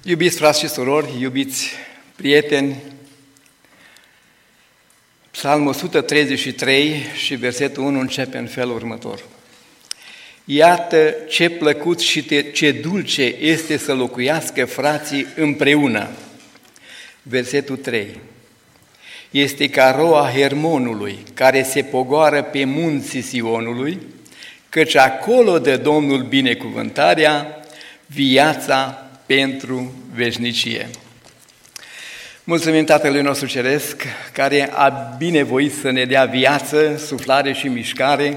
Iubiți frați și surori, iubiți prieteni, Psalmul 133 și versetul 1 începe în felul următor. Iată ce plăcut și ce dulce este să locuiască frații împreună. Versetul 3. Este ca roa Hermonului, care se pogoară pe munții Sionului, căci acolo dă Domnul binecuvântarea, viața pentru veșnicie. Mulțumim Tatălui nostru Ceresc, care a binevoit să ne dea viață, suflare și mișcare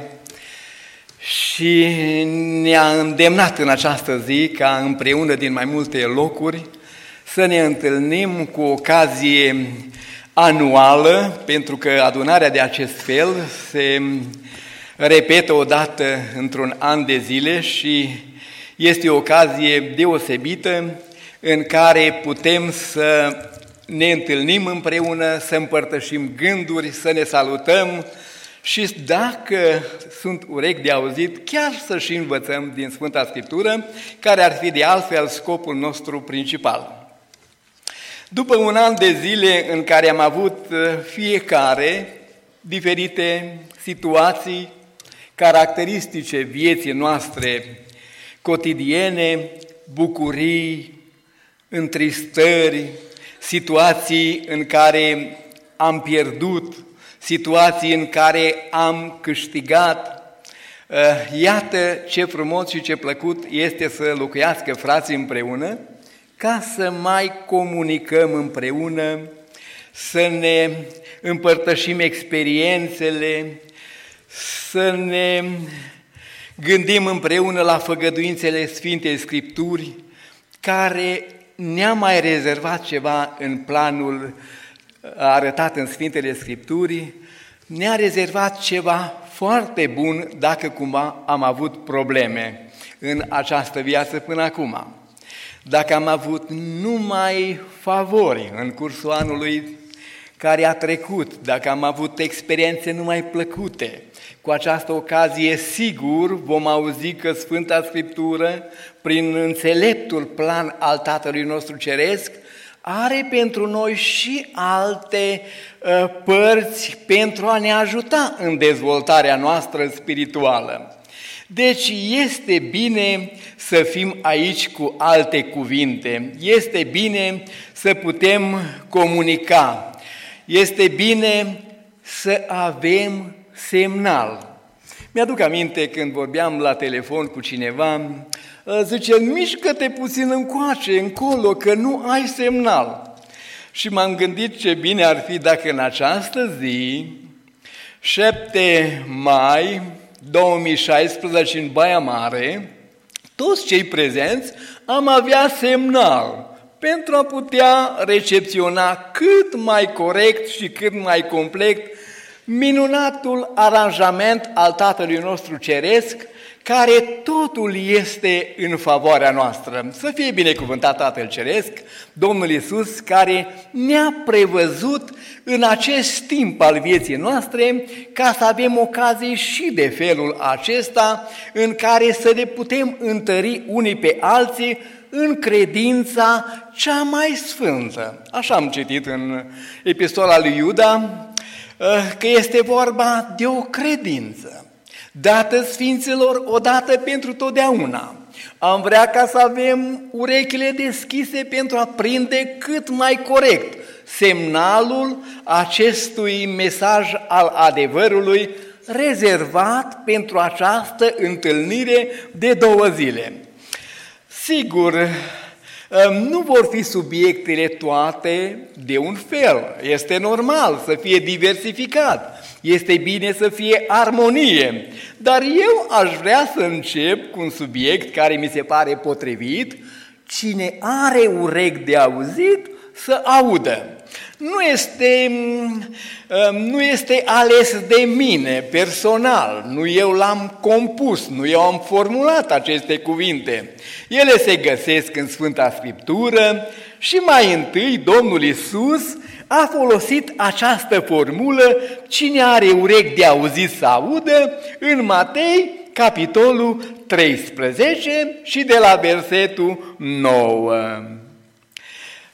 și ne-a îndemnat în această zi ca împreună din mai multe locuri să ne întâlnim cu ocazie anuală, pentru că adunarea de acest fel se repetă odată într-un an de zile și este o ocazie deosebită în care putem să ne întâlnim împreună, să împărtășim gânduri, să ne salutăm și dacă sunt urechi de auzit, chiar să și învățăm din Sfânta Scriptură, care ar fi de altfel scopul nostru principal. După un an de zile în care am avut fiecare diferite situații caracteristice vieții noastre cotidiene, bucurii, întristări, situații în care am pierdut, situații în care am câștigat. Iată ce frumos și ce plăcut este să locuiască frații împreună, ca să mai comunicăm împreună, să ne împărtășim experiențele, să ne gândim împreună la făgăduințele Sfintei Scripturi, care ne-a mai rezervat ceva în planul arătat în Sfintele Scripturi, ne-a rezervat ceva foarte bun dacă cumva am avut probleme în această viață până acum. Dacă am avut numai favori în cursul anului care a trecut, dacă am avut experiențe numai plăcute, cu această ocazie sigur vom auzi că Sfânta Scriptură, prin înțeleptul plan al Tatălui nostru Ceresc, are pentru noi și alte părți pentru a ne ajuta în dezvoltarea noastră spirituală. Deci este bine să fim aici cu alte cuvinte, este bine să putem comunica, este bine să avem semnal. Mi-aduc aminte când vorbeam la telefon cu cineva, zice, mișcă-te puțin încoace, încolo, că nu ai semnal. Și m-am gândit ce bine ar fi dacă în această zi, 7 mai 2016, în Baia Mare, toți cei prezenți am avea semnal pentru a putea recepționa cât mai corect și cât mai complet minunatul aranjament al Tatălui nostru Ceresc, care totul este în favoarea noastră. Să fie binecuvântat Tatăl Ceresc, Domnul Iisus, care ne-a prevăzut în acest timp al vieții noastre ca să avem ocazie și de felul acesta în care să ne putem întări unii pe alții în credința cea mai sfântă. Așa am citit în epistola lui Iuda, că este vorba de o credință dată Sfinților odată pentru totdeauna. Am vrea ca să avem urechile deschise pentru a prinde cât mai corect semnalul acestui mesaj al adevărului rezervat pentru această întâlnire de 2 zile. Sigur, nu vor fi subiectele toate de un fel. Este normal să fie diversificat. Este bine să fie armonie. Dar eu aș vrea să încep cu un subiect care mi se pare potrivit. Cine are urechi de auzit, să audă. Nu este ales de mine personal, nu eu l-am compus, nu eu am formulat aceste cuvinte. Ele se găsesc în Sfânta Scriptură și mai întâi Domnul Iisus a folosit această formulă, cine are urechi de auzit să audă, în Matei, capitolul 13 și de la versetul 9.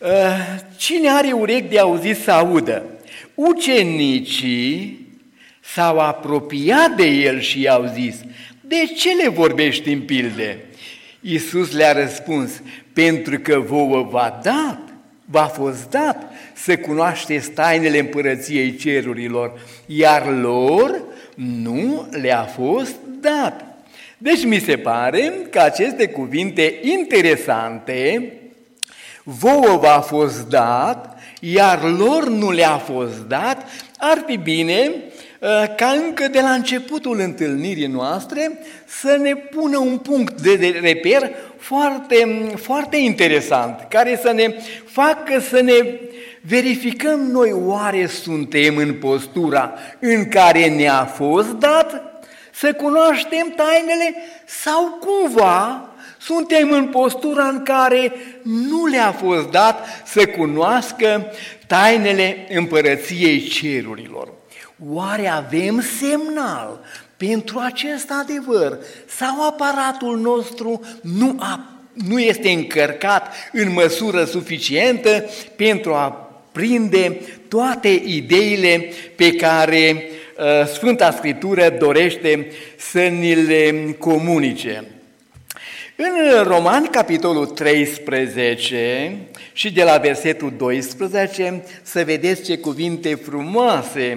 Cine are urechi de auzit să audă? Ucenicii s-au apropiat de el și i-au zis: de ce le vorbești în pilde? Iisus le-a răspuns: pentru că vouă v-a fost dat să cunoașteți tainele împărăției cerurilor, iar lor nu le-a fost dat. Deci mi se pare că aceste cuvinte interesante, vouă v-a fost dat, iar lor nu le-a fost dat, ar fi bine ca încă de la începutul întâlnirii noastre să ne pună un punct de reper foarte, foarte interesant, care să ne facă să ne verificăm noi oare suntem în postura în care ne-a fost dat să cunoaștem tainele sau cumva suntem în postura în care nu le-a fost dat să cunoască tainele împărăției cerurilor. Oare avem semnal pentru acest adevăr sau aparatul nostru nu este încărcat în măsură suficientă pentru a prinde toate ideile pe care Sfânta Scriptură dorește să ni le comunice? În Romani, capitolul 13 și de la versetul 12, să vedeți ce cuvinte frumoase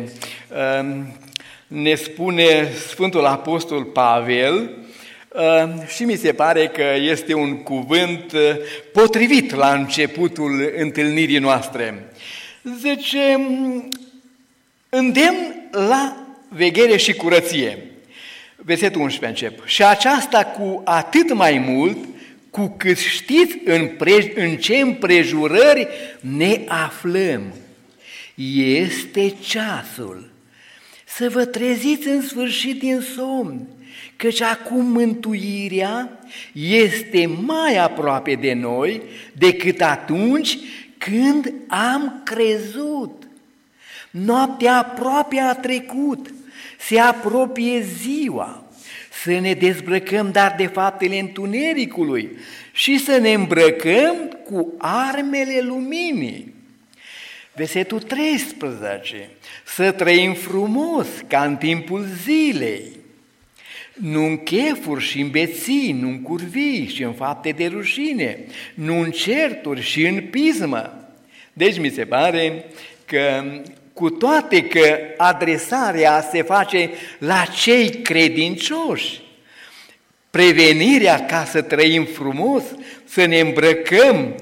ne spune Sfântul Apostol Pavel și mi se pare că este un cuvânt potrivit la începutul întâlnirii noastre. Zice: îndemn la veghere și curăție. Versetul 11 încep. Și aceasta cu atât mai mult, cu cât știți în ce împrejurări ne aflăm. Este ceasul să vă treziți în sfârșit din somn, căci acum mântuirea este mai aproape de noi decât atunci când am crezut. Noaptea aproape a trecut, se apropie ziua, să ne dezbrăcăm dar de faptele întunericului și să ne îmbrăcăm cu armele luminii. Versetul 13, să trăim frumos ca în timpul zilei, nu în chefuri și în beții, nu în curvii și în fapte de rușine, nu în certuri și în pismă. Deci mi se pare că cu toate că adresarea se face la cei credincioși, prevenirea ca să trăim frumos, să ne îmbrăcăm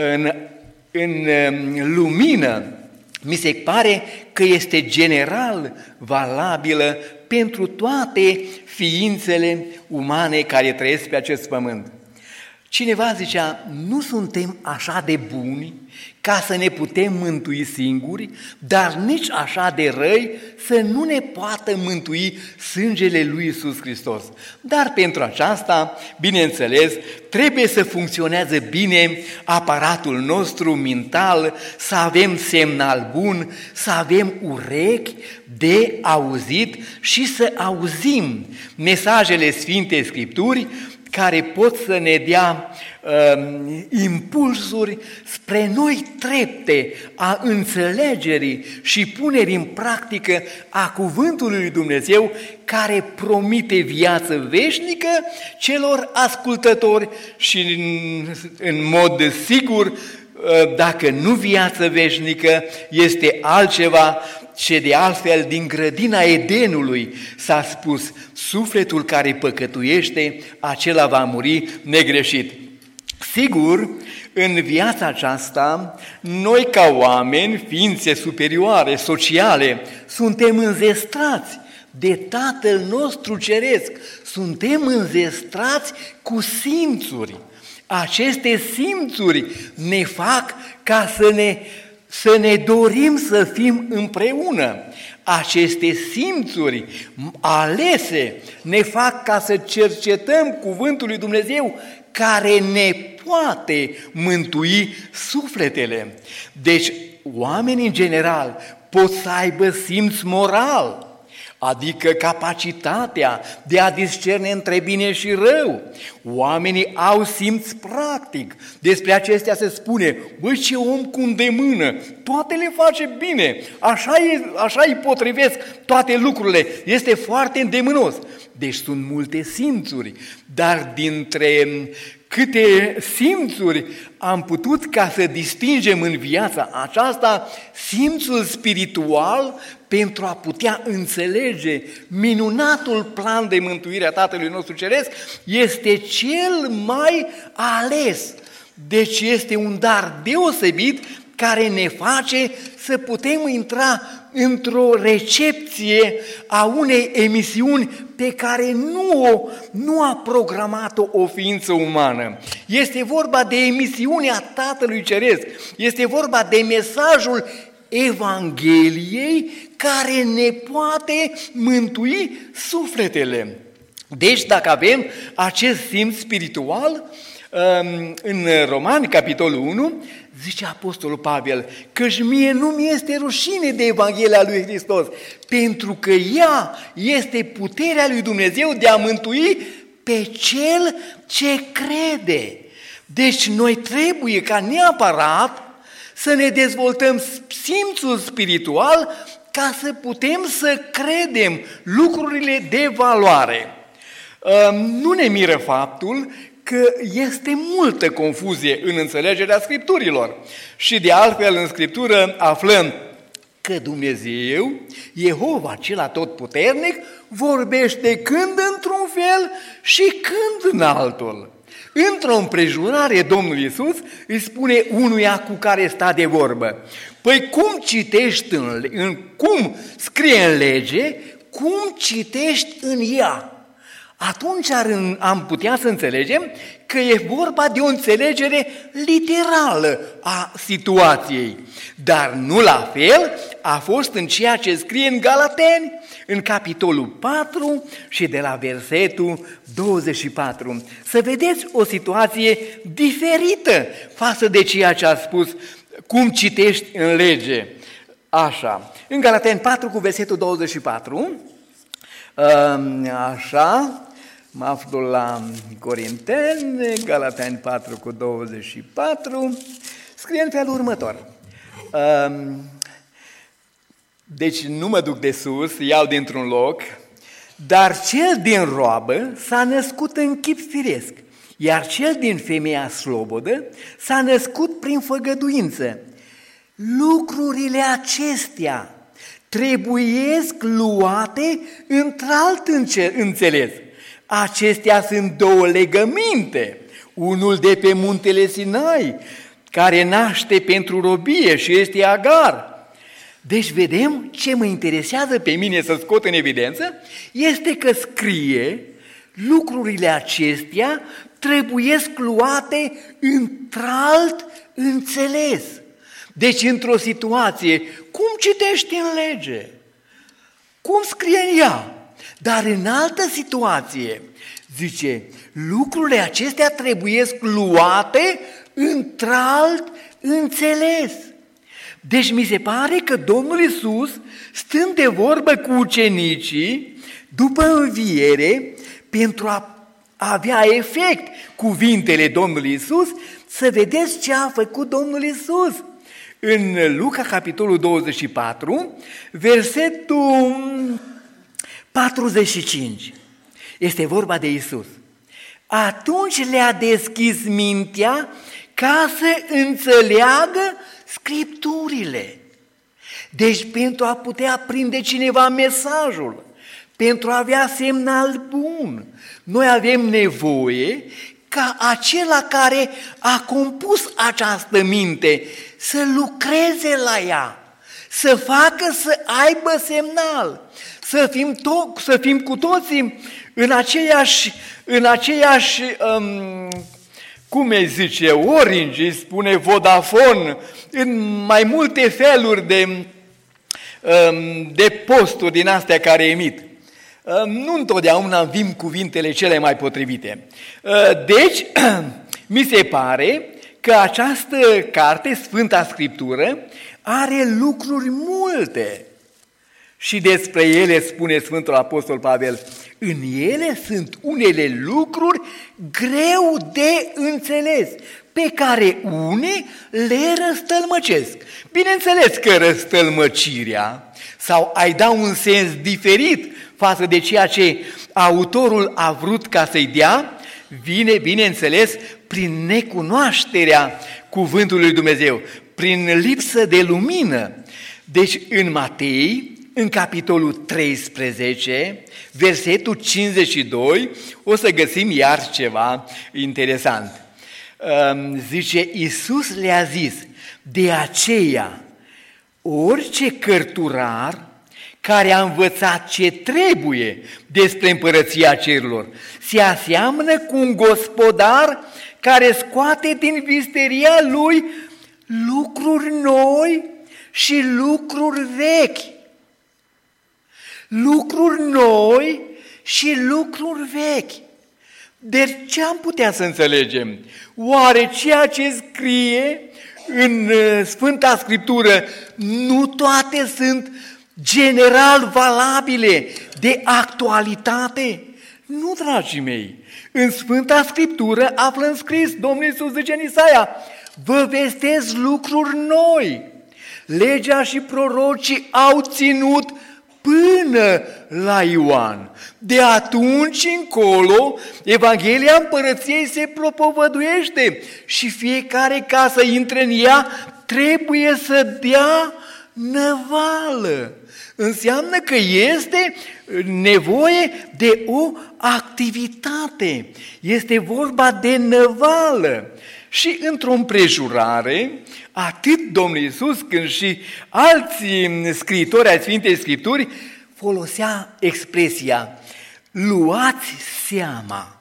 în lumină, mi se pare că este general valabilă pentru toate ființele umane care trăiesc pe acest pământ. Cineva zicea: nu suntem așa de buni ca să ne putem mântui singuri, dar nici așa de răi să nu ne poată mântui sângele lui Iisus Hristos. Dar pentru aceasta, bineînțeles, trebuie să funcționează bine aparatul nostru mental, să avem semnal bun, să avem urechi de auzit și să auzim mesajele Sfintei Scripturi, care pot să ne dea impulsuri spre noi trepte a înțelegerii și punerii în practică a cuvântului lui Dumnezeu, care promite viață veșnică celor ascultători și în mod sigur, dacă nu viață veșnică, este altceva ce de altfel din grădina Edenului s-a spus: sufletul care păcătuiește, acela va muri negreșit. Sigur, în viața aceasta, noi ca oameni, ființe superioare, sociale, suntem înzestrați de Tatăl nostru Ceresc, suntem înzestrați cu simțuri. Aceste simțuri ne fac ca să ne dorim să fim împreună. Aceste simțuri alese ne fac ca să cercetăm cuvântul lui Dumnezeu, care ne poate mântui sufletele. Deci, oamenii în general pot să aibă simț moral, adică capacitatea de a discerne între bine și rău. Oamenii au simț practic. Despre acestea se spune, băi, ce om cu îndemână, toate le face bine, așa îi potrivesc toate lucrurile, este foarte îndemânos. Deci sunt multe simțuri, dar dintre câte simțuri am putut ca să distingem în viața aceasta simțul spiritual pentru a putea înțelege minunatul plan de mântuire a Tatălui nostru Ceresc, este cel mai ales. Deci este un dar deosebit care ne face să putem intra într-o recepție a unei emisiuni pe care nu a programat-o o ființă umană. Este vorba de emisiunea Tatălui Ceresc, este vorba de mesajul Evangheliei care ne poate mântui sufletele. Deci dacă avem acest simț spiritual, în Romani, capitolul 1, zice Apostolul Pavel, căci mie nu mi este rușine de Evanghelia lui Hristos, pentru că ea este puterea lui Dumnezeu de a mântui pe cel ce crede. Deci noi trebuie ca neapărat să ne dezvoltăm simțul spiritual ca să putem să credem lucrurile de valoare. Nu ne miră faptul că este multă confuzie în înțelegerea Scripturilor. Și de altfel în Scriptură aflăm că Dumnezeu, Jehova cel atotputernic, vorbește când într-un fel și când în altul. Într-o împrejurare, Domnul Iisus îi spune unuia cu care sta de vorbă, păi cum citești cum scrie în lege, cum citești în ea? Atunci am putea să înțelegem că e vorba de o înțelegere literală a situației. Dar nu la fel a fost în ceea ce scrie în Galateni, în capitolul 4 și de la versetul 24. Să vedeți o situație diferită față de ceea ce a spus, cum citești în lege. Așa, în Galateni 4 cu versetul 24, așa, mă aflu la Corinteni, Galateni 4 cu 24, scrie în felul următor. Deci nu mă duc de sus, iau dintr-un loc, dar cel din roabă s-a născut în chip firesc, iar cel din femeia slobodă s-a născut prin făgăduință. Lucrurile acestea trebuiesc luate într-alt înțeles. Acestea sunt două legăminte, unul de pe muntele Sinai, care naște pentru robie și este Agar. Deci vedem ce mă interesează pe mine să scot în evidență, este că scrie lucrurile acestea trebuiesc luate într-alt înțeles. Deci într-o situație, cum citești în lege? Cum scrie în ea? Dar în altă situație, zice, lucrurile acestea trebuiesc luate într-alt înțeles. Deci mi se pare că Domnul Iisus, stând de vorbă cu ucenicii, după înviere, pentru a avea efect cuvintele Domnului Iisus, să vedeți ce a făcut Domnul Iisus. În Luca, capitolul 24, versetul 45, este vorba de Iisus. Atunci le-a deschis mintea ca să înțeleagă Scripturile. Deci pentru a putea prinde cineva mesajul, pentru a avea semnal bun, noi avem nevoie ca acela care a compus această minte să lucreze la ea, să facă să aibă semnal, să fim cu toții în aceeași cum îi zice, Orange, îi spune Vodafone, în mai multe feluri de posturi din astea care emit. Nu întotdeauna învim cuvintele cele mai potrivite. Deci, mi se pare că această carte, Sfânta Scriptură, are lucruri multe Și despre ele spune Sfântul Apostol Pavel, în ele sunt unele lucruri greu de înțeles, pe care unii le răstălmăcesc. Bineînțeles că răstălmăcirea, sau ai da un sens diferit față de ceea ce autorul a vrut ca să-i dea, vine, bineînțeles, prin necunoașterea cuvântului lui Dumnezeu, prin lipsă de lumină. Deci în Matei, în capitolul 13, versetul 52, o să găsim iar ceva interesant. Zice, Iisus le-a zis, de aceea, orice cărturar care a învățat ce trebuie despre împărăția cerurilor, se aseamănă cu un gospodar care scoate din visteria lui lucruri noi și lucruri vechi. Lucruri noi și lucruri vechi. De ce am putea să înțelegem? Oare ceea ce scrie în Sfânta Scriptură nu toate sunt general valabile de actualitate? Nu, dragii mei, în Sfânta Scriptură aflăm scris, Domnul Iisus zice în Isaia, vă vestesc lucruri noi. Legea și prorocii au ținut până la Ioan. De atunci încolo, Evanghelia Împărăției se propovăduiește și fiecare ca să intre în ea trebuie să dea năvală. Înseamnă că este nevoie de o activitate. Este vorba de năvală. Și într-o împrejurare, atât Domnul Iisus cât și alții scriitori ai Sfintei Scripturi folosea expresia luați seama.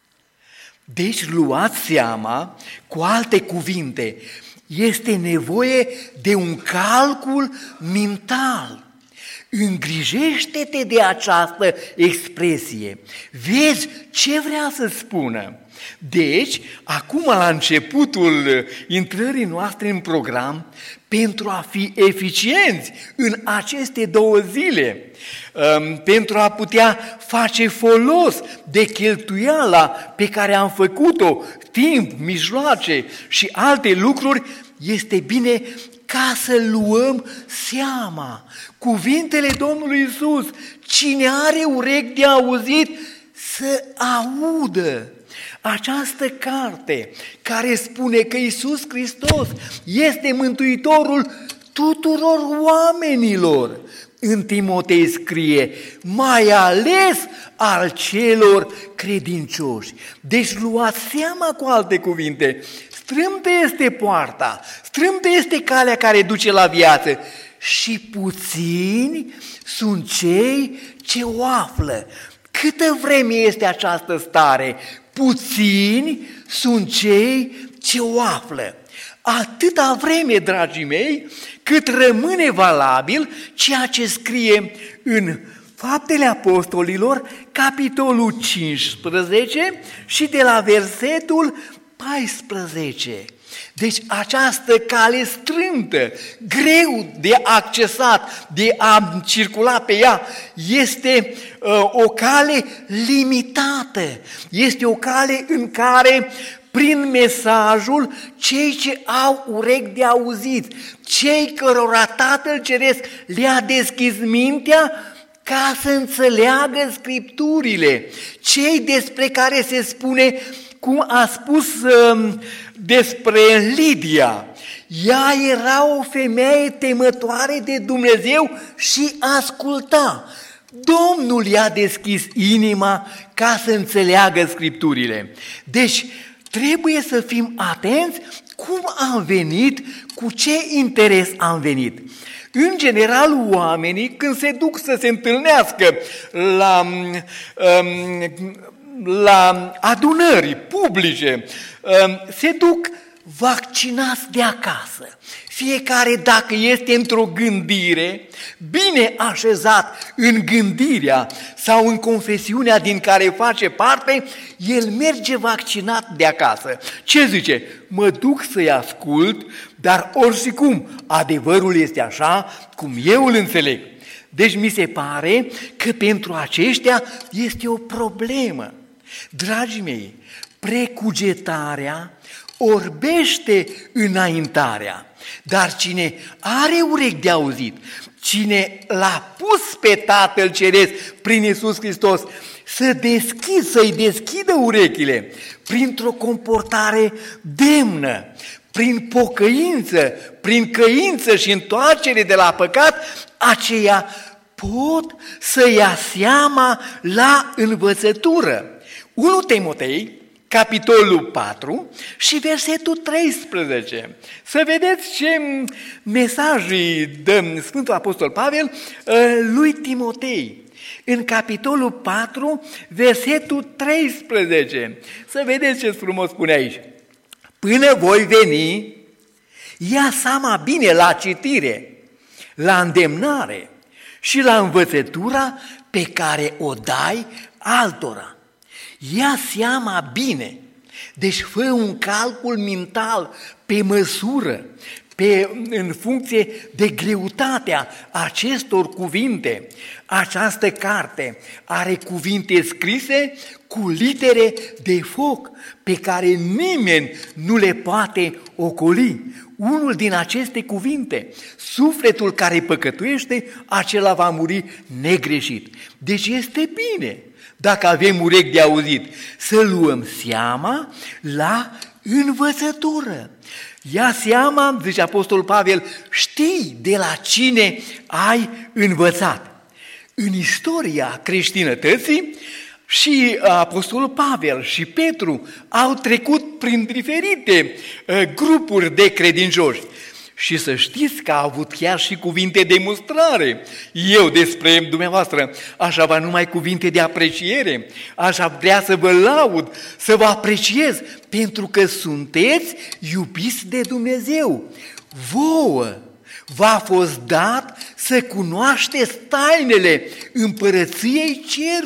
Deci luați seama, cu alte cuvinte, este nevoie de un calcul mental. Îngrijește-te de această expresie. Vezi ce vrea să spună. Deci, acum la începutul intrării noastre în program, pentru a fi eficienți în aceste 2 zile, pentru a putea face folos de cheltuiala pe care am făcut-o, timp, mijloace și alte lucruri, este bine ca să luăm seama. Cuvintele Domnului Iisus, cine are urechi de auzit, să audă. Această carte care spune că Iisus Hristos este Mântuitorul tuturor oamenilor, în Timotei scrie, mai ales al celor credincioși. Deci luați seama, cu alte cuvinte, strâmtă este poarta, strâmtă este calea care duce la viață și puțini sunt cei ce o află. Câtă vreme este această stare? Puțini sunt cei ce o află. Atâta vreme, dragii mei, cât rămâne valabil ceea ce scrie în Faptele Apostolilor, capitolul 15 și de la versetul 14. Deci această cale strâmtă, greu de accesat, de a circula pe ea, este o cale limitată. Este o cale în care, prin mesajul, cei ce au urechi de auzit, cei cărora Tatăl Ceresc le-a deschis mintea ca să înțeleagă Scripturile, cei despre care se spune, cum a spus despre Lidia, ea era o femeie temătoare de Dumnezeu și asculta. Domnul i-a deschis inima ca să înțeleagă Scripturile. Deci trebuie să fim atenți cum am venit, cu ce interes am venit. În general, oamenii, când se duc să se întâlnească la adunări publice, se duc vaccinați de acasă. Fiecare, dacă este într-o gândire, bine așezat în gândirea sau în confesiunea din care face parte, el merge vaccinat de acasă. Ce zice? Mă duc să-i ascult, dar oricum adevărul este așa cum eu îl înțeleg. Deci mi se pare că pentru aceștia este o problemă. Dragii mei, precugetarea orbește înaintarea, dar cine are urechi de auzit, cine l-a pus pe Tatăl Ceresc prin Iisus Hristos să-i deschidă urechile printr-o comportare demnă, prin pocăință, prin căință și întoarcere de la păcat, aceia pot să ia seama la învățătură. 1 Timotei, capitolul 4 și versetul 13. Să vedeți ce mesaj îi dă Sfântul Apostol Pavel lui Timotei. În capitolul 4, versetul 13. Să vedeți ce frumos spune aici. Până voi veni, ia seama bine la citire, la îndemnare și la învățătura pe care o dai altora. Ia seama bine, deci fă un calcul mental pe măsură, în funcție de greutatea acestor cuvinte. Această carte are cuvinte scrise cu litere de foc pe care nimeni nu le poate ocoli. Unul din aceste cuvinte, sufletul care păcătuiește, acela va muri negreșit. Deci este bine, dacă avem urechi de auzit, să luăm seama la învățătură. Ia seama, zice Apostolul Pavel, știi de la cine ai învățat. În istoria creștinătății și Apostolul Pavel și Petru au trecut prin diferite grupuri de credincioși. Și să știți că a avut chiar și cuvinte de mustrare. Eu despre dumneavoastră aș avea numai cuvinte de apreciere, aș vrea să vă laud, să vă apreciez, pentru că sunteți iubiți de Dumnezeu. Vouă v-a fost dat să cunoașteți tainele împărăției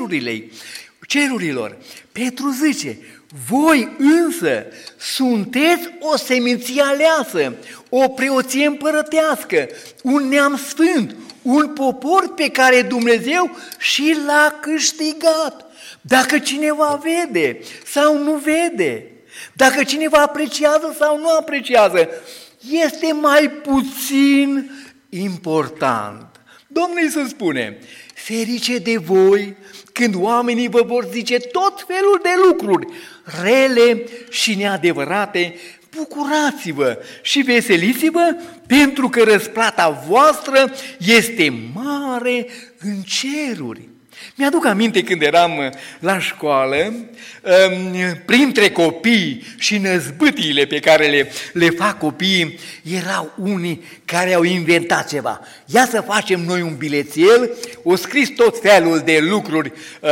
cerurilor. Petru zice, voi însă sunteți o seminție aleasă, o preoție împărătească, un neam sfânt, un popor pe care Dumnezeu și l-a câștigat. Dacă cineva vede sau nu vede, dacă cineva apreciază sau nu apreciază, este mai puțin important. Domnul Iisus spune, ferice de voi când oamenii vă vor zice tot felul de lucruri rele și neadevărate, bucurați-vă și veseliți-vă, pentru că răsplata voastră este mare în ceruri. Mi-aduc aminte când eram la școală, printre copii și năzbâtiile pe care le fac copiii, erau unii care au inventat ceva. Ia să facem noi un bilețel, o scris tot felul de lucruri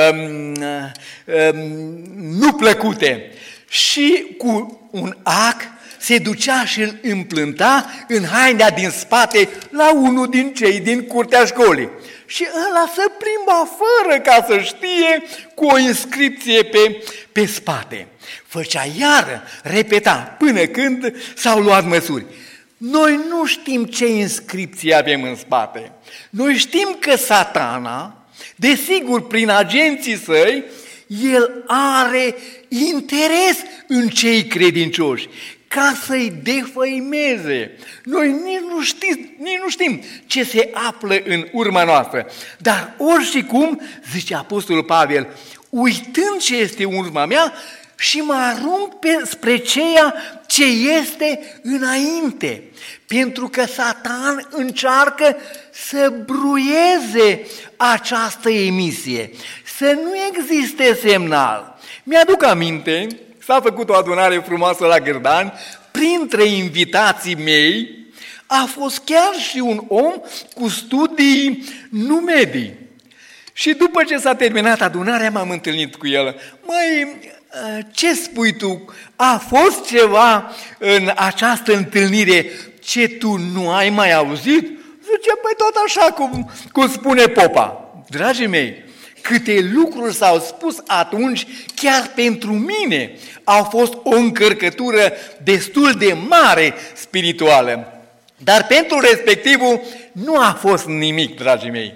nu plăcute și cu un ac se ducea și îl împlânta în haina din spate la unul din cei din curtea școlii. Și ăla se plimba fără ca să știe, cu o inscripție pe spate. Făcea iară, repeta, până când s-au luat măsuri. Noi nu știm ce inscripție avem în spate. Noi știm că Satana, desigur prin agenții săi, el are interes în cei credincioși, ca să-i defăimeze. Noi nici nu știm ce se află în urma noastră. Dar oricum, zice Apostolul Pavel, uitând ce este urma mea și mă arunc spre ceea ce este înainte. Pentru că Satan încearcă să bruieze această emisie, să nu existe semnal. Mi-aduc aminte, s-a făcut o adunare frumoasă la Gârdani, printre invitații mei a fost chiar și un om cu studii nu medii. Și după ce s-a terminat adunarea, m-am întâlnit cu el. Măi, ce spui tu? A fost ceva în această întâlnire ce tu nu ai mai auzit? Zice, păi tot așa cum spune popa. Dragii mei, câte lucruri s-au spus atunci, chiar pentru mine, au fost o încărcătură destul de mare spirituală. Dar pentru respectivul nu a fost nimic, dragii mei.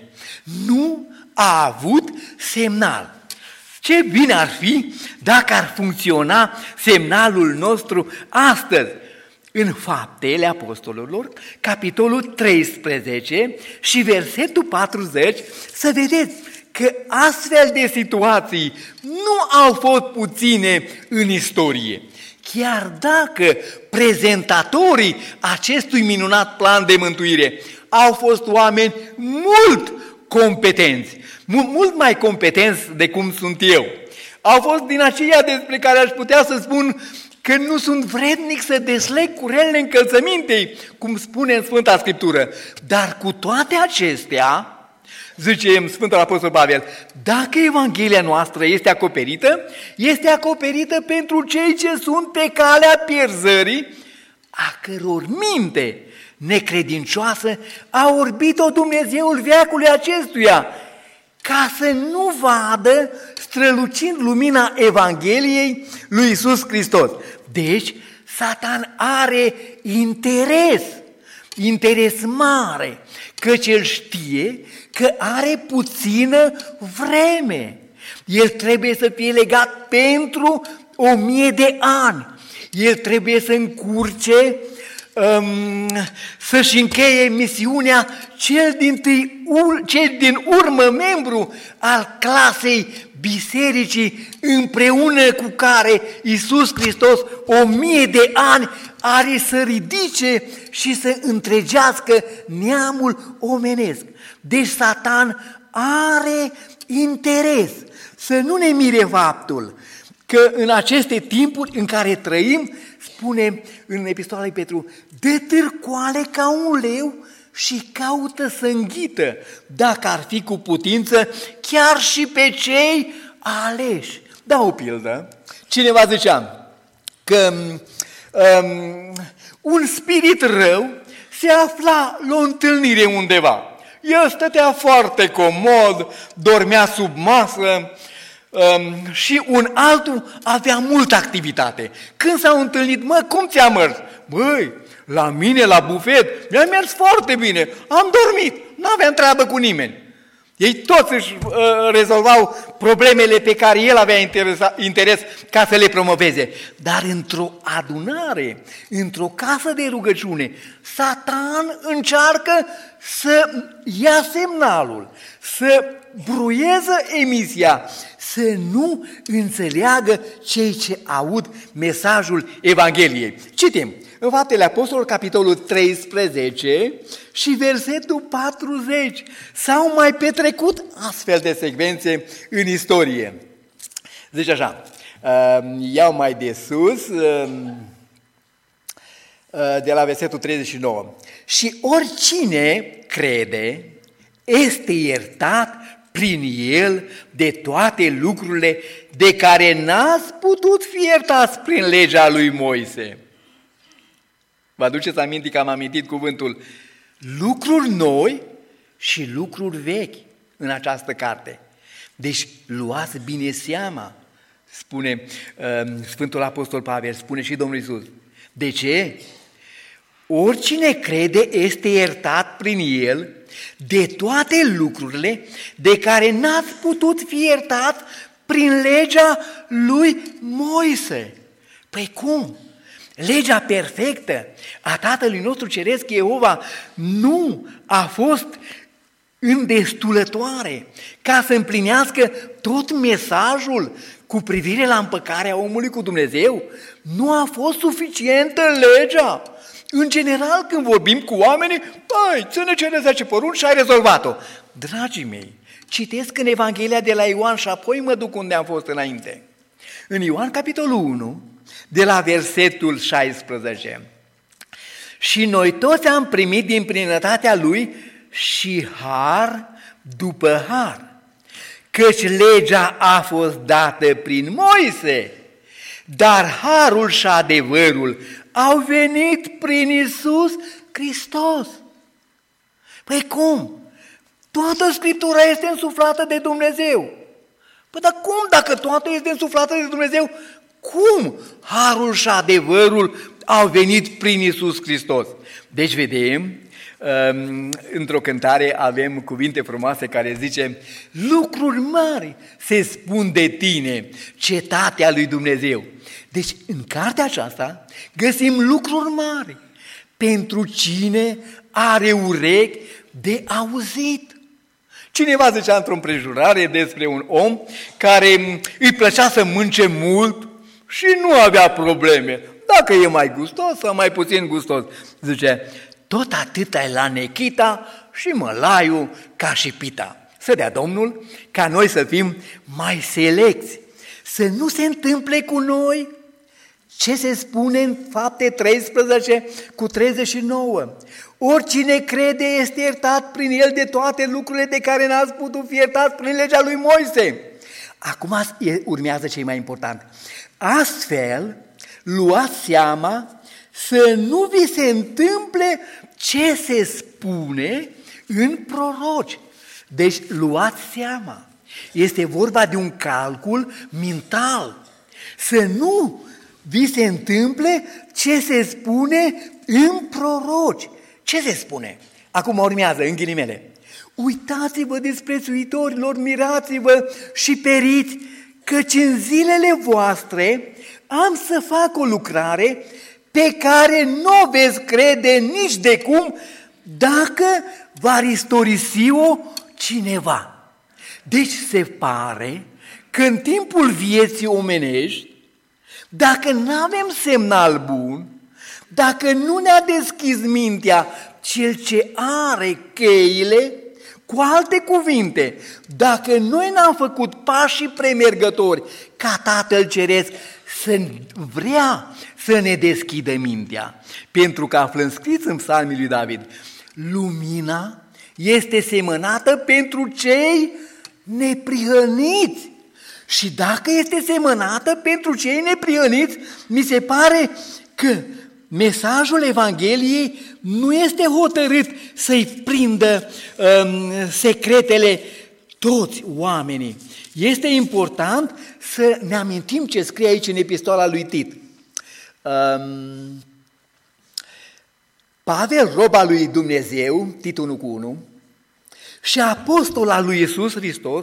nu a avut semnal. Ce bine ar fi dacă ar funcționa semnalul nostru astăzi. În Faptele Apostolilor, capitolul 13 și versetul 40, să vedeți că astfel de situații nu au fost puține în istorie. Chiar dacă prezentatorii acestui minunat plan de mântuire au fost oameni mult competenți, mult mai competenți de cum sunt eu. Au fost din aceia despre care aș putea să spun că nu sunt vrednic să desleg curelele încălțămintei, cum spune în Sfânta Scriptură. Dar cu toate acestea, zice Sfântul Apostol Pavel, dacă Evanghelia noastră este acoperită pentru cei ce sunt pe calea pierzării, a căror minte necredincioasă a orbit-o Dumnezeul veacului acestuia, ca să nu vadă strălucind lumina Evangheliei lui Iisus Hristos. Deci, Satan are interes mare, căci el știe că are puțină vreme. El trebuie să fie legat pentru 1000 de ani. El trebuie să încurce, să-și încheie misiunea cel din urmă membru al clasei bisericii, împreună cu care Iisus Hristos 1000 de ani are să ridice și să întregească neamul omenesc. Deci Satan are interes. Să nu ne mire faptul că în aceste timpuri în care trăim, spune în Epistola lui Petru, dă târcoale ca un leu și caută să înghită, dacă ar fi cu putință, chiar și pe cei aleși. Da o pildă. Cineva zicea că un spirit rău se afla la o întâlnire undeva. El stătea foarte comod, dormea sub masă și un altul avea multă activitate. Când s-au întâlnit, cum ți-a mers? Băi, la mine, la bufet, mi-a mers foarte bine, am dormit, n-aveam treabă cu nimeni. Ei toți își rezolvau problemele pe care el avea interes ca să le promoveze. Dar într-o adunare, într-o casă de rugăciune, Satan încearcă să ia semnalul, să bruieze emisia, să nu înțeleagă cei ce aud mesajul Evangheliei. Citim în Faptele Apostolilor, capitolul 13 și versetul 40. S-au mai petrecut astfel de secvențe în istorie. Zice așa, iau mai de sus, de la versetul 39. Și oricine crede este iertat prin el de toate lucrurile de care n-ați putut fi iertați prin legea lui Moise. Vă aduceți aminte că am amintit cuvântul lucruri noi și lucruri vechi în această carte. Deci luați bine seama, spune Sfântul Apostol Pavel, spune și Domnul Iisus. De ce? Oricine crede este iertat prin el de toate lucrurile de care n-ați putut fi iertat prin legea lui Moise. Păi cum? Legea perfectă a Tatălui nostru Ceresc Jehova nu a fost îndestulătoare ca să împlinească tot mesajul cu privire la împăcarea omului cu Dumnezeu. Nu a fost suficientă legea. În general, când vorbim cu oamenii, ține cele 10 porunci și ai rezolvat-o. Dragii mei, citesc în Evanghelia de la Ioan și apoi mă duc unde am fost înainte. În Ioan, capitolul 1, de la versetul 16. Și noi toți am primit din plinătatea lui și har după har, căci legea a fost dată prin Moise, dar harul și adevărul au venit prin Iisus Hristos. Păi cum? Toată Scriptura este însuflată de Dumnezeu. Păi dar cum dacă toată este însuflată de Dumnezeu? Cum harul și adevărul au venit prin Iisus Hristos? Deci vedem Într-o cântare avem cuvinte frumoase care zice: lucruri mari se spun de tine, cetatea lui Dumnezeu. Deci în cartea aceasta găsim lucruri mari pentru cine are urechi de auzit. Cineva zicea într-o împrejurare despre un om care îi plăcea să mânce mult și nu avea probleme. Dacă e mai gustos sau mai puțin gustos, zice, tot atâta e la nechita și mălaiul ca și pita. Să dea Domnul ca noi să fim mai selecți, să nu se întâmple cu noi ce se spune în Fapte 13:39. Oricine crede este iertat prin el de toate lucrurile de care n-ați putut fi iertat prin legea lui Moise. Acum urmează cei mai important. Astfel, luați seama să nu vi se întâmple ce se spune în proroci. Deci luați seama. Este vorba de un calcul mental. Să nu vi se întâmple ce se spune în proroci. Ce se spune? Acum urmează, în ghilimele. Uitați-vă disprețuitorilor, mirați-vă și periți, căci în zilele voastre am să fac o lucrare pe care nu o veți crede nici de cum dacă va istorisi-o cineva. Deci se pare că în timpul vieții omenești, dacă nu avem semnal bun, dacă nu ne-a deschis mintea cel ce are cheile, cu alte cuvinte, dacă noi n-am făcut pașii premergători ca Tatăl Ceresc să vrea să ne deschidă mintea, pentru că aflăm scris în Psalmii lui David, lumina este semănată pentru cei neprihăniți. Și dacă este semănată pentru cei neprihăniți, mi se pare că mesajul Evangheliei nu este hotărât să-i prindă secretele toți oamenii. Este important să ne amintim ce scrie aici în epistola lui Tit. Pavel, rob al lui Dumnezeu, Tit 1:1, și apostol al lui Iisus Hristos,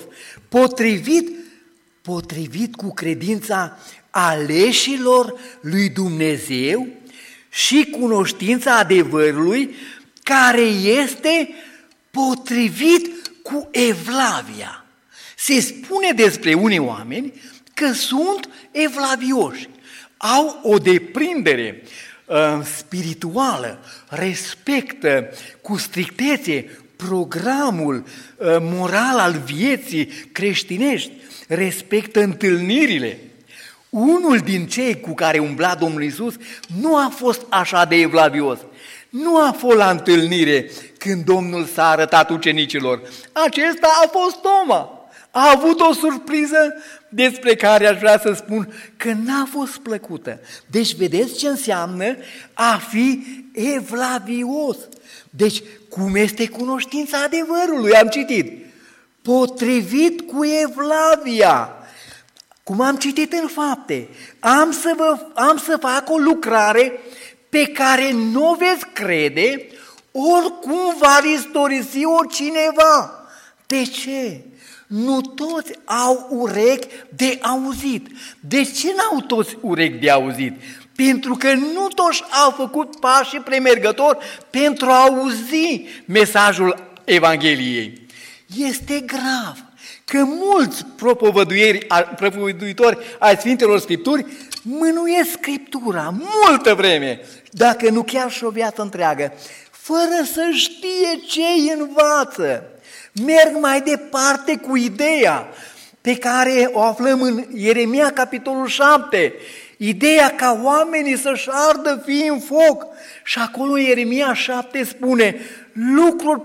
potrivit cu credința aleșilor lui Dumnezeu și cunoștința adevărului, care este potrivit cu evlavia. Se spune despre unii oameni că sunt evlavioși, au o deprindere spirituală, respectă cu strictețe programul moral al vieții creștinești, respectă întâlnirile. Unul din cei cu care umbla Domnul Iisus nu a fost așa de evlavios. Nu a fost la întâlnire când Domnul s-a arătat ucenicilor. Acesta a fost Toma. A avut o surpriză despre care aș vrea să spun că n-a fost plăcută. Deci vedeți ce înseamnă a fi evlavios. Deci cum este cunoștința adevărului? Am citit. Potrivit cu evlavia. Cum am citit în Fapte, am să fac o lucrare pe care nu o veți crede, oricum va istorisi-o cineva. De ce? Nu toți au urechi de auzit. De ce n-au toți urechi de auzit? Pentru că nu toți au făcut pașii premergători pentru a auzi mesajul Evangheliei. Este grav că mulți propovăduitori ai Sfintelor Scripturi mânuiesc Scriptura multă vreme, dacă nu chiar și o viață întreagă, fără să știe ce îi învață. Merg mai departe cu ideea pe care o aflăm în Ieremia, capitolul 7, ideea ca oamenii să-și ardă fii în foc. Și acolo Ieremia 7 spune lucruri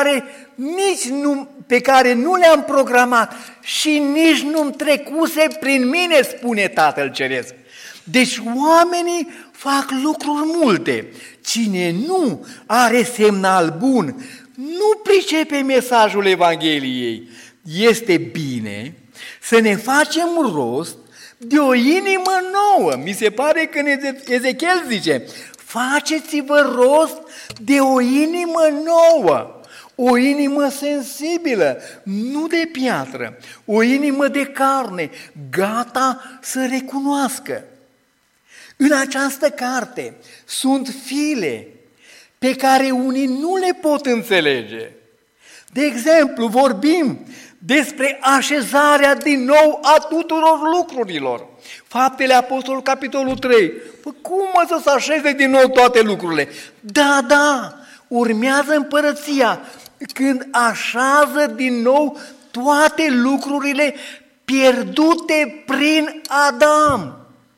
pe care nu le-am programat și nici nu-mi trecuse prin mine, spune Tatăl Ceresc. Deci oamenii fac lucruri multe. Cine nu are semnal bun, nu pricepe mesajul Evangheliei. Este bine să ne facem rost de o inimă nouă. Mi se pare că în Ezechiel zice, faceți-vă rost de o inimă nouă, o inimă sensibilă, nu de piatră, o inimă de carne, gata să recunoască. În această carte sunt file pe care unii nu le pot înțelege. De exemplu, vorbim despre așezarea din nou a tuturor lucrurilor. Faptele Apostolului, capitolul 3. Păi cum să se așeze din nou toate lucrurile? Da, urmează împărăția când așează din nou toate lucrurile pierdute prin Adam.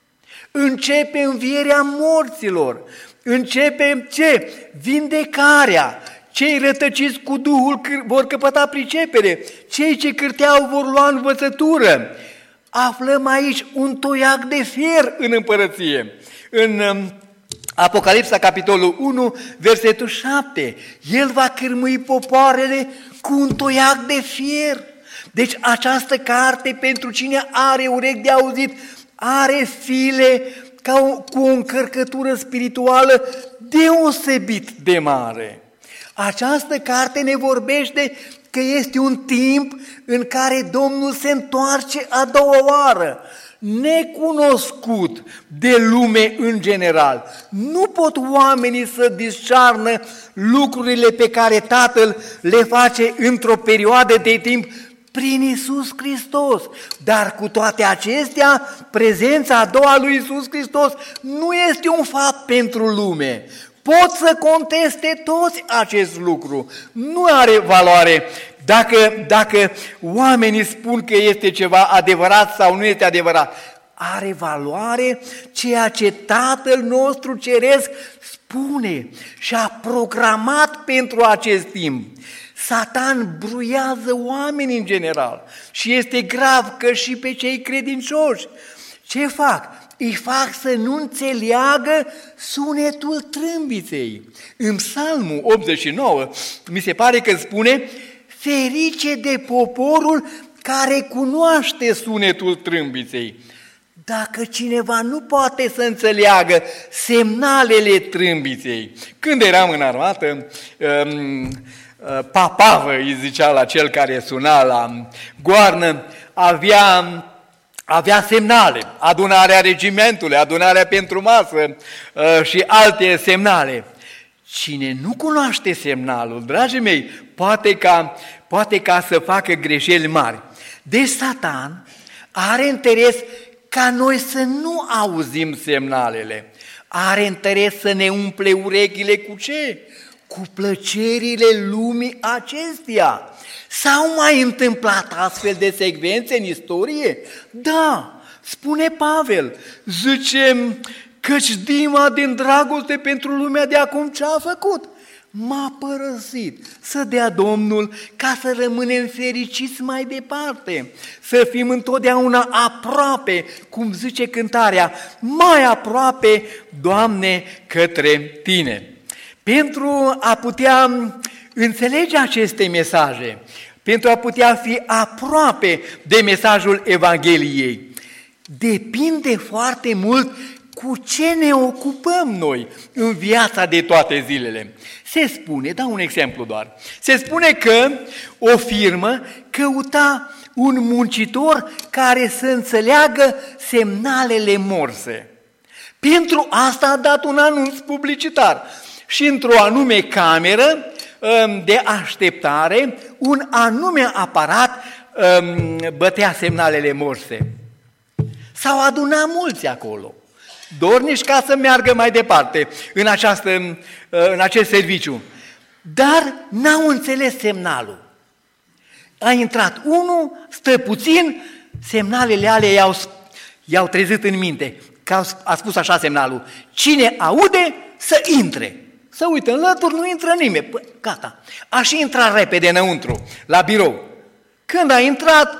Începe învierea morților, începe ce? Vindecarea. Cei rătăciți cu Duhul vor căpăta pricepere, cei ce cârteau vor lua învățătură. Aflăm aici un toiac de fier în împărăție. În Apocalipsa, capitolul 1, versetul 7, El va cârmui popoarele cu un toiac de fier. Deci această carte, pentru cine are urechi de auzit, are file cu o încărcătură spirituală deosebit de mare. Această carte ne vorbește că este un timp în care Domnul se întoarce a doua oară, necunoscut de lume în general. Nu pot oamenii să discearnă lucrurile pe care Tatăl le face într-o perioadă de timp prin Iisus Hristos. Dar cu toate acestea, prezența a doua lui Iisus Hristos nu este un fapt pentru lume. Pot să conteste toți acest lucru. Nu are valoare dacă oamenii spun că este ceva adevărat sau nu este adevărat. Are valoare ceea ce Tatăl nostru Ceresc spune și a programat pentru acest timp. Satan bruiază oamenii în general și este grav că și pe cei credincioși. Ce fac? Îi fac să nu înțeleagă sunetul trâmbiței. În Psalmul 89, mi se pare că spune: ferice de poporul care cunoaște sunetul trâmbiței. Dacă cineva nu poate să înțeleagă semnalele trâmbiței, când eram în armată, papavă îi zicea la cel care suna la goarnă, avea semnale, adunarea regimentului, adunarea pentru masă și alte semnale. Cine nu cunoaște semnalul, dragii mei, poate ca să facă greșeli mari. Deci Satan are interes ca noi să nu auzim semnalele. Are interes să ne umple urechile cu ce? Cu plăcerile lumii acesteia. S-au mai întâmplat astfel de secvențe în istorie? Da, spune Pavel, zice, căci Dima din dragoste pentru lumea de acum ce-a făcut? M-a părăsit, să dea Domnul ca să rămânem fericiți mai departe, să fim întotdeauna aproape, cum zice cântarea, mai aproape, Doamne, către Tine. Pentru a putea înțelege aceste mesaje, pentru a putea fi aproape de mesajul Evangheliei, depinde foarte mult cu ce ne ocupăm noi în viața de toate zilele. Se spune, dau un exemplu doar, se spune că o firmă căuta un muncitor care să înțeleagă semnalele morse. Pentru asta a dat un anunț publicitar și într-o anume cameră de așteptare, un anume aparat bătea semnalele morse. S-au adunat mulți acolo, dornici ca să meargă mai departe în acest serviciu, dar n-au înțeles semnalul. A intrat unul, stă puțin, semnalele alea i-au trezit în minte, că a spus așa semnalul: cine aude să intre. Să uită în lături, nu intră nimeni. Păi, gata. A și intrat repede înăuntru, la birou. Când a intrat,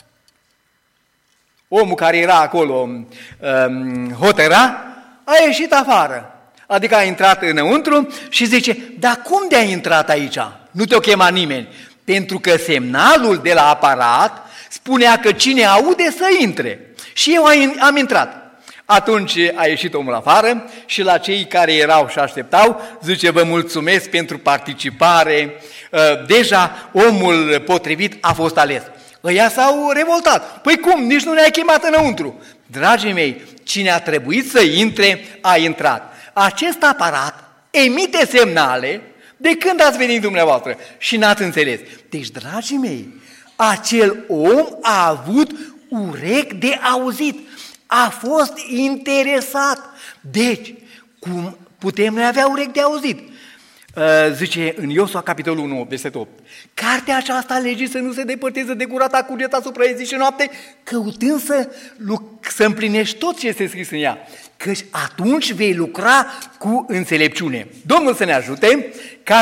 omul care era acolo, hotăra, a ieșit afară. Adică a intrat înăuntru și zice: dar cum de-a intrat aici? Nu te-o chema nimeni. Pentru că semnalul de la aparat spunea că cine aude să intre. Și eu am intrat. Atunci a ieșit omul afară și la cei care erau și așteptau, zice, vă mulțumesc pentru participare, deja omul potrivit a fost ales. Ăia s-au revoltat. Păi cum, nici nu ne-ai chemat înăuntru? Dragii mei, cine a trebuit să intre, a intrat. Acest aparat emite semnale de când ați venit dumneavoastră și n-ați înțeles. Deci, dragii mei, acel om a avut urechi de auzit, a fost interesat. Deci, cum putem noi avea urechi de auzit? Zice în Iosua, capitolul 1, versetul 8, cartea aceasta a legii să nu se depărteze de gura ta, cugetă asupra ei zi și noapte, căutând să împlinești tot ce este scris în ea, căci atunci vei lucra cu înțelepciune. Domnul să ne ajute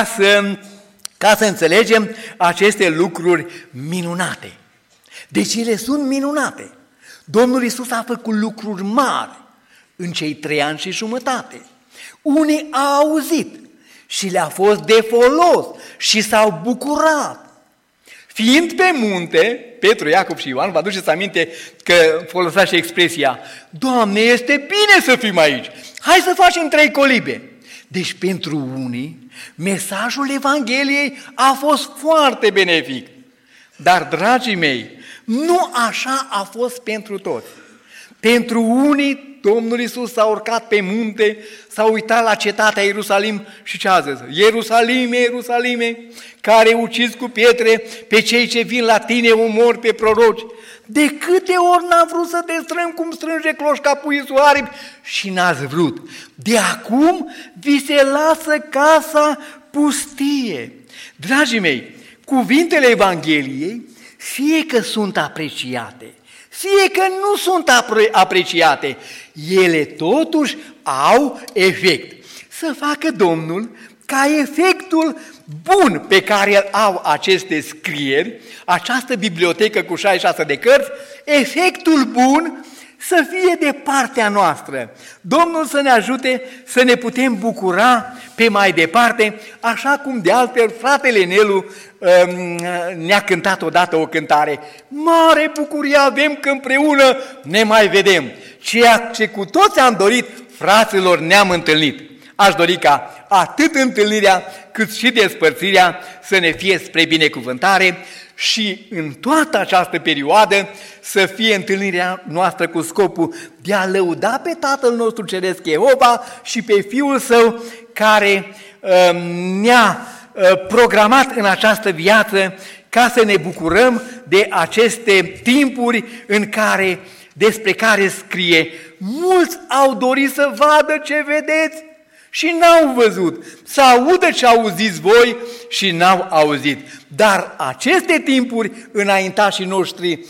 ca să înțelegem aceste lucruri minunate. Deci ele sunt minunate. Domnul Iisus a făcut lucruri mari în cei 3 ani și jumătate. Unii au auzit și le-a fost de folos și s-au bucurat. Fiind pe munte, Petru, Iacov și Ioan, vă aduceți aminte că folosea și expresia, Doamne, este bine să fim aici, hai să facem 3 colibe. Deci pentru unii, mesajul Evangheliei a fost foarte benefic. Dar, dragii mei, nu așa a fost pentru toți. Pentru unii, Domnul Iisus s-a urcat pe munte, s-a uitat la cetatea Ierusalim și ce a zis? Ierusalime, Ierusalime, care ucizi cu pietre pe cei ce vin la tine, omori pe proroci. De câte ori n-am vrut să te strâng cum strânge cloșca puii sub aripi și n-ați vrut. De acum vi se lasă casa pustie. Dragii mei, cuvintele Evangheliei, fie că sunt apreciate, fie că nu sunt apreciate, ele totuși au efect. Să facă Domnul ca efectul bun pe care îl au aceste scrieri, această bibliotecă cu 66 de cărți, efectul bun să fie de partea noastră. Domnul să ne ajute să ne putem bucura pe mai departe, așa cum de altfel fratele Nelu ne-a cântat odată o cântare. Mare bucurie avem că împreună ne mai vedem. Ceea ce cu toți am dorit, fraților, ne-am întâlnit. Aș dori ca atât întâlnirea cât și despărțirea să ne fie spre binecuvântare și în toată această perioadă să fie întâlnirea noastră cu scopul de a lăuda pe Tatăl nostru Ceresc Jehova și pe Fiul Său care ne-a programat în această viață ca să ne bucurăm de aceste timpuri despre care scrie. Mulți au dorit să vadă ce vedeți și n-au văzut, să audă ce auziți voi și n-au auzit. Dar aceste timpuri, înaintașii noștri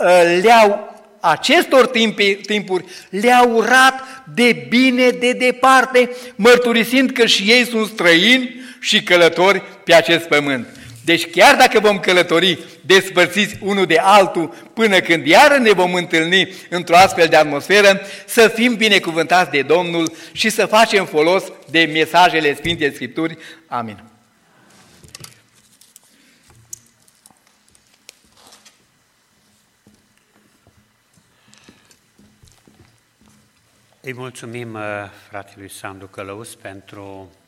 acestor timpuri le-au urat de bine de departe, mărturisind că și ei sunt străini și călători pe acest pământ. Deci chiar dacă vom călători despărțiți unul de altul până când iară ne vom întâlni într-o astfel de atmosferă, să fim binecuvântați de Domnul și să facem folos de mesajele Sfintei Scripturi. Amin. Îi mulțumim fratelui Sandu Călăus pentru